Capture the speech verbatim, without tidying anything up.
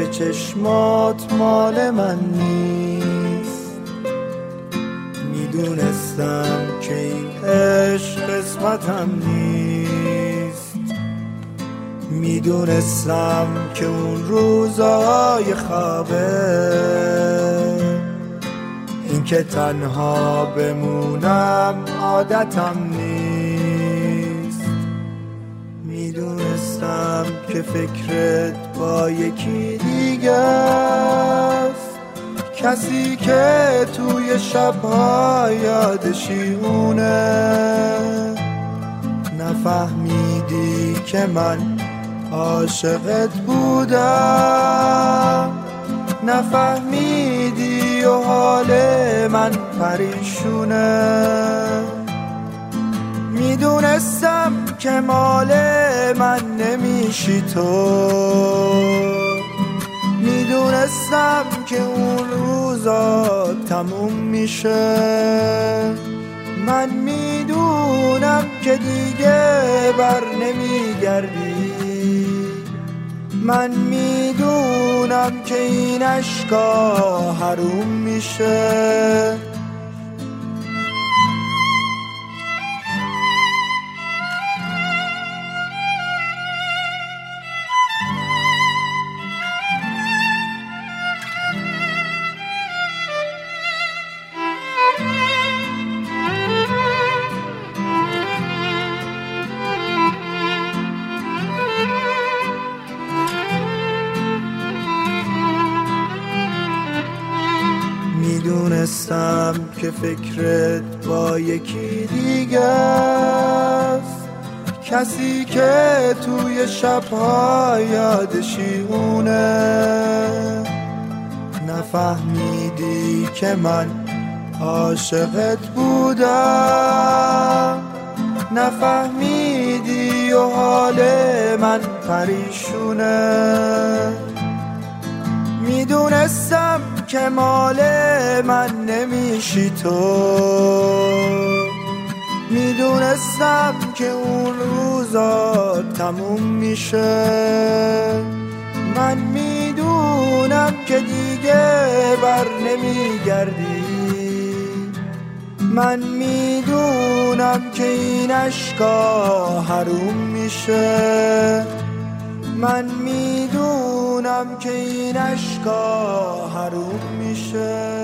که چشمات مال من نیست. میدونستم که این عشق قسمتم نیست. میدونستم که اون روزای خوابه، این که تنها بمونم عادتم نیست. میدونستم که فکرت با یکی دیگه است، کسی که توی شبها یادشی اونه. نفهمیدی که من عاشقت بودم، نفهمیدی و حال من پریشونه. میدونستم که مال من نمیشی تو، میدونستم که اون روزا تموم میشه. من میدونم که دیگه بر نمیگردی، من میدونم که این اشکا حروم میشه. میدونستم که فکرت با یکی دیگه است، کسی که توی شبها یادشی اونه. نفهمیدی که من عاشقت بودم، نفهمیدی و حال من پریشونه. میدونستم که مال من نمیشی تو، میدونستم که اون روزا تموم میشه. من میدونم که دیگه بر نمیگردی، من میدونم که این اشکا حروم میشه. من میدونم که این اشکا حروم میشه.